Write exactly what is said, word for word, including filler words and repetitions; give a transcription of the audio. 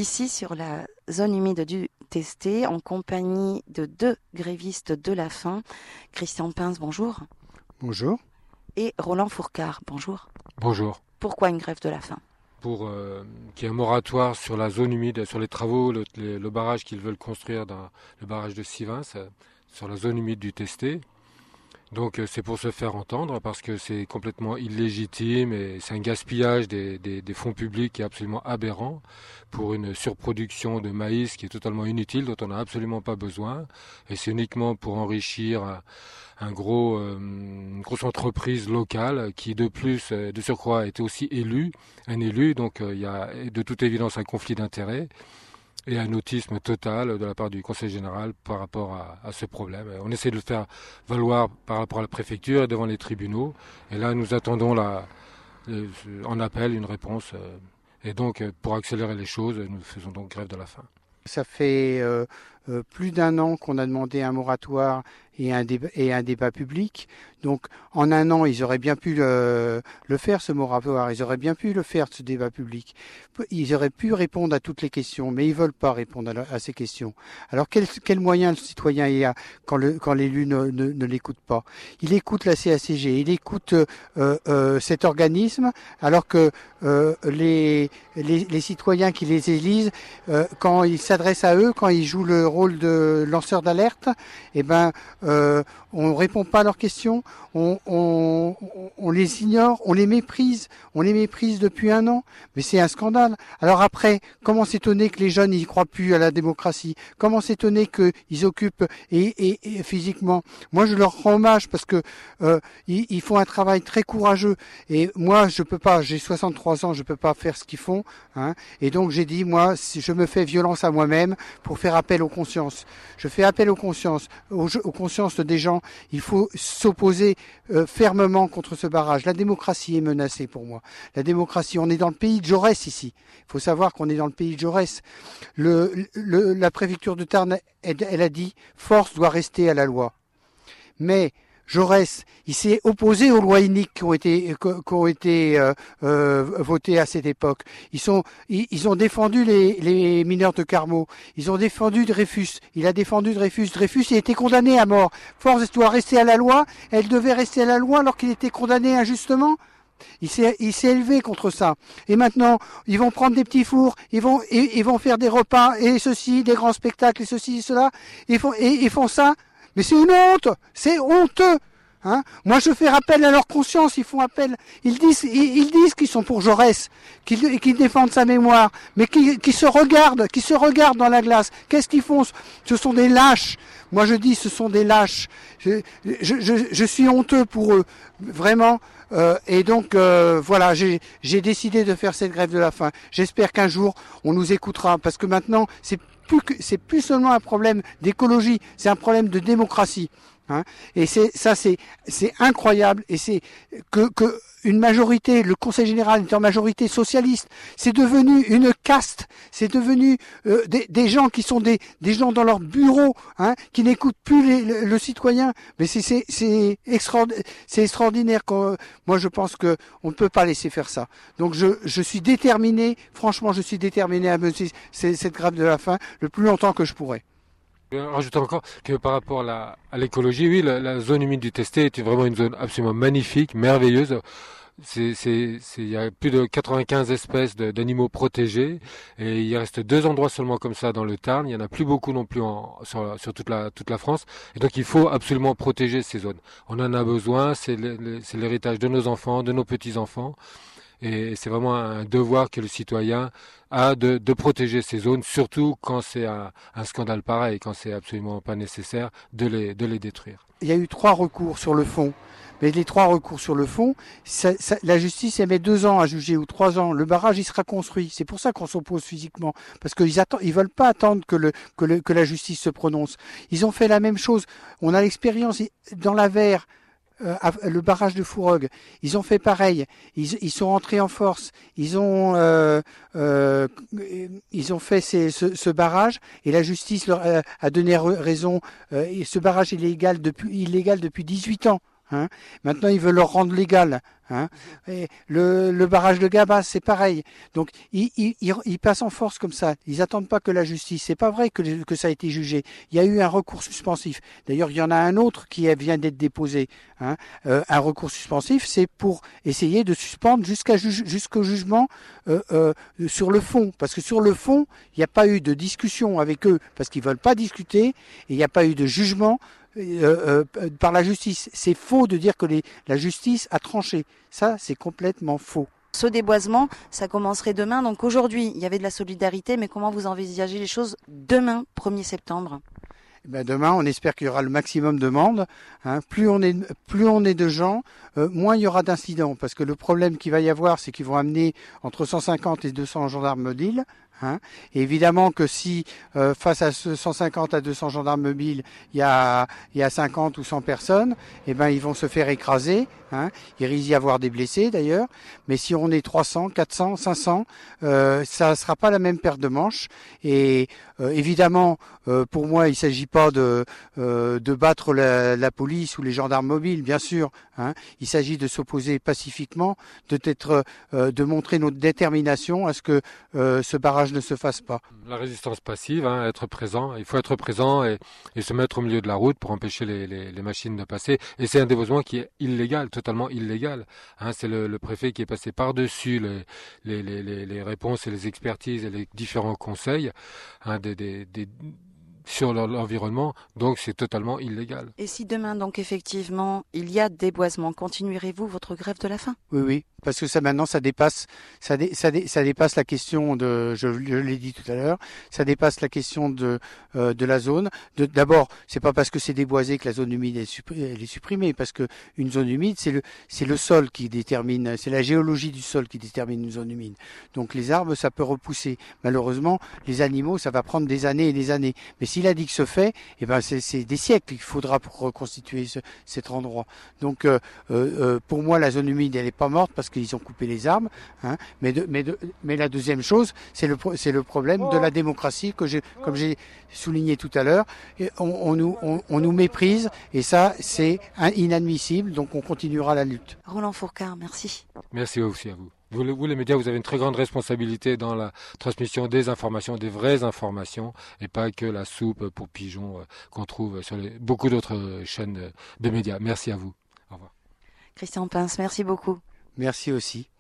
ici sur la zone humide du Testé en compagnie de deux grévistes de la faim. Christian Pince, bonjour. Bonjour. Et Roland Fourcart, bonjour. Bonjour. Pourquoi une grève de la faim? Pour euh, qu'il y ait un moratoire sur la zone humide, sur les travaux, le, le, le barrage qu'ils veulent construire, dans le barrage de Sivins, sur la zone humide du Testé. Donc c'est pour se faire entendre parce que c'est complètement illégitime et c'est un gaspillage des, des, des fonds publics qui est absolument aberrant pour une surproduction de maïs qui est totalement inutile, dont on n'a absolument pas besoin. Et c'est uniquement pour enrichir un, un gros, euh, une grosse entreprise locale qui de plus, de surcroît, est aussi élu, un élu. Donc il y a de toute évidence un conflit d'intérêts et un autisme total de la part du Conseil général par rapport à, à ce problème. On essaie de le faire valoir par rapport à la préfecture et devant les tribunaux. Et là, nous attendons la, en appel une réponse. Et donc, pour accélérer les choses, nous faisons donc grève de la faim. Ça fait euh, euh, plus d'un an qu'on a demandé un moratoire et un, débat, et un débat public. Donc en un an, ils auraient bien pu le, le faire, ce moratoire, ils auraient bien pu le faire, ce débat public. Ils auraient pu répondre à toutes les questions, mais ils ne veulent pas répondre à, à ces questions. Alors quel, quel moyen le citoyen y a quand, le, quand l'élu ne, ne, ne l'écoute pas? Il écoute la C A C G, il écoute euh, euh, cet organisme, alors que euh, les, les, les citoyens qui les élisent, euh, quand ils s'adressent à eux, quand ils jouent le rôle de lanceur d'alerte, eh ben, euh, on ne répond pas à leurs questions, on, on, on les ignore, on les méprise, on les méprise depuis un an, mais c'est un scandale. Alors après, comment s'étonner que les jeunes n'y croient plus à la démocratie? Comment s'étonner qu'ils occupent et, et, et physiquement? Moi, je leur rends hommage parce que euh, ils, ils font un travail très courageux. Et moi, je peux pas, j'ai soixante-trois ans, je peux pas faire ce qu'ils font. Hein, et donc, j'ai dit, moi, si je me fais violence à moi-même pour faire appel aux consciences. Je fais appel aux consciences, aux, aux consciences des gens. Il faut s'opposer euh, fermement contre ce barrage. La démocratie est menacée pour moi. La démocratie, on est dans le pays de Jaurès ici. Il faut savoir qu'on est dans le pays de Jaurès. Le, le, la préfecture de Tarn, elle, elle a dit, force doit rester à la loi. Mais Jaurès, il s'est opposé aux lois iniques qui ont été, qui ont été euh, euh, votées à cette époque. Ils, sont, ils, ils ont défendu les, les mineurs de Carmaux. Ils ont défendu Dreyfus. Il a défendu Dreyfus. Dreyfus a été condamné à mort. Force doit rester à la loi. Elle devait rester à la loi alors qu'il était condamné injustement. Il s'est, il s'est élevé contre ça. Et maintenant, ils vont prendre des petits fours, ils vont, ils, ils vont faire des repas et ceci, des grands spectacles et ceci et cela. Ils font, et ils font ça. Mais c'est une honte, c'est honteux. Hein, moi, je fais appel à leur conscience. Ils font appel. Ils disent, ils, ils disent qu'ils sont pour Jaurès, qu'ils, qu'ils défendent sa mémoire, mais qu'ils, qu'ils se regardent, qu'ils se regardent dans la glace. Qu'est-ce qu'ils font? Ce sont des lâches. Moi, je dis, ce sont des lâches. Je, je, je, je suis honteux pour eux, vraiment. Euh, et donc, euh, voilà, j'ai, j'ai décidé de faire cette grève de la faim. J'espère qu'un jour, on nous écoutera, parce que maintenant, c'est plus que, c'est plus seulement un problème d'écologie, c'est un problème de démocratie. Hein, et c'est ça, c'est c'est incroyable, et c'est que que une majorité, le Conseil général est en majorité socialiste, c'est devenu une caste, c'est devenu euh, des, des gens qui sont des des gens dans leur bureau, hein, qui n'écoutent plus les, le, le citoyen. Mais c'est c'est c'est extraordinaire, c'est extraordinaire. Quand, moi, je pense que on ne peut pas laisser faire ça. Donc je je suis déterminé, franchement, je suis déterminé à mener cette grève de la faim le plus longtemps que je pourrai. Rajoutons encore que par rapport à, la, à l'écologie, oui, la, la zone humide du Testé est vraiment une zone absolument magnifique, merveilleuse. C'est, c'est, c'est, il y a plus de quatre-vingt-quinze espèces de, d'animaux protégés, et il reste deux endroits seulement comme ça dans le Tarn. Il y en a plus beaucoup non plus en, sur, sur toute la, toute la France. Et donc il faut absolument protéger ces zones. On en a besoin. C'est, le, c'est l'héritage de nos enfants, de nos petits-enfants. Et c'est vraiment un devoir que le citoyen a de, de protéger ces zones, surtout quand c'est un, un scandale pareil, quand c'est absolument pas nécessaire de les, de les détruire. Il y a eu trois recours sur le fond. Mais les trois recours sur le fond, ça, ça, la justice elle met deux ans à juger ou trois ans. Le barrage il sera construit. C'est pour ça qu'on s'oppose physiquement, parce qu'ils attendent, ils veulent pas attendre que le, que le que la justice se prononce. Ils ont fait la même chose. On a l'expérience dans l'Avers. Euh, le barrage de Fourogue, ils ont fait pareil. Ils, ils sont rentrés en force. Ils ont, euh, euh, ils ont fait ces, ce, ce barrage et la justice leur a, a donné raison. Euh, et ce barrage est illégal depuis, illégal depuis dix-huit ans. Hein. Maintenant, ils veulent le rendre légal. Hein. Et le, le barrage de Gabas, c'est pareil. Donc, ils, ils, ils, ils passent en force comme ça. Ils attendent pas que la justice. C'est pas vrai que, que ça a été jugé. Il y a eu un recours suspensif. D'ailleurs, il y en a un autre qui vient d'être déposé. Hein. Euh, un recours suspensif, c'est pour essayer de suspendre jusqu'à ju jusqu'au jugement euh, euh, sur le fond. Parce que sur le fond, il n'y a pas eu de discussion avec eux parce qu'ils veulent pas discuter et il n'y a pas eu de jugement Euh, euh, par la justice. C'est faux de dire que les, la justice a tranché. Ça, c'est complètement faux. Ce déboisement, ça commencerait demain. Donc aujourd'hui, il y avait de la solidarité, mais comment vous envisagez les choses demain, premier septembre? Ben demain, on espère qu'il y aura le maximum de monde. Hein. Plus on est, plus on est de gens, euh, moins il y aura d'incidents. Parce que le problème qu'il va y avoir, c'est qu'ils vont amener entre cent cinquante et deux cents gendarmes mobiles. Hein. Et évidemment que si euh, face à ce cent cinquante à deux cents gendarmes mobiles, il y a, il y a cinquante ou cent personnes, eh ben ils vont se faire écraser. Hein. Il risque d'y avoir des blessés d'ailleurs. Mais si on est trois cents, quatre cents, cinq cents, euh, ça ne sera pas la même paire de manches. Et euh, évidemment, euh, pour moi, il ne s'agit pas de, euh, de battre la, la police ou les gendarmes mobiles, bien sûr. Hein. Il s'agit de s'opposer pacifiquement, de, être, euh, de montrer notre détermination à ce que euh, ce barrage ne se fasse pas. La résistance passive, hein, être présent, il faut être présent et, et se mettre au milieu de la route pour empêcher les, les, les machines de passer. Et c'est un déboisement qui est illégal, totalement illégal. Hein, c'est le, le préfet qui est passé par-dessus les, les, les, les, les réponses et les expertises et les différents conseils hein, des, des, des sur l'environnement, donc c'est totalement illégal. Et si demain, donc effectivement, il y a déboisement, continuerez-vous votre grève de la faim? Oui, oui, parce que ça maintenant, ça dépasse, ça, dé, ça, dé, ça dépasse la question de, je, je l'ai dit tout à l'heure, ça dépasse la question de, euh, de la zone. D'abord, c'est pas parce que c'est déboisé que la zone humide est, elle est supprimée, parce que une zone humide, c'est le, c'est le sol qui détermine, c'est la géologie du sol qui détermine une zone humide. Donc les arbres, ça peut repousser. Malheureusement, les animaux, ça va prendre des années et des années. Mais s'il a dit que se fait, eh ben c'est des siècles qu'il faudra pour reconstituer ce, cet endroit. Donc euh, euh, pour moi, la zone humide, elle n'est pas morte parce qu'ils ont coupé les arbres. Hein, mais, de, mais, de, mais la deuxième chose, c'est le, c'est le problème de la démocratie que j'ai, comme j'ai souligné tout à l'heure. On, on, nous, on, on nous méprise et ça, c'est inadmissible. Donc on continuera la lutte. Roland Fourcart, merci. Merci aussi à vous. Vous, vous, les médias, vous avez une très grande responsabilité dans la transmission des informations, des vraies informations, et pas que la soupe pour pigeons euh, qu'on trouve sur les, beaucoup d'autres chaînes de médias. Merci à vous. Au revoir. Christian Pince, merci beaucoup. Merci aussi.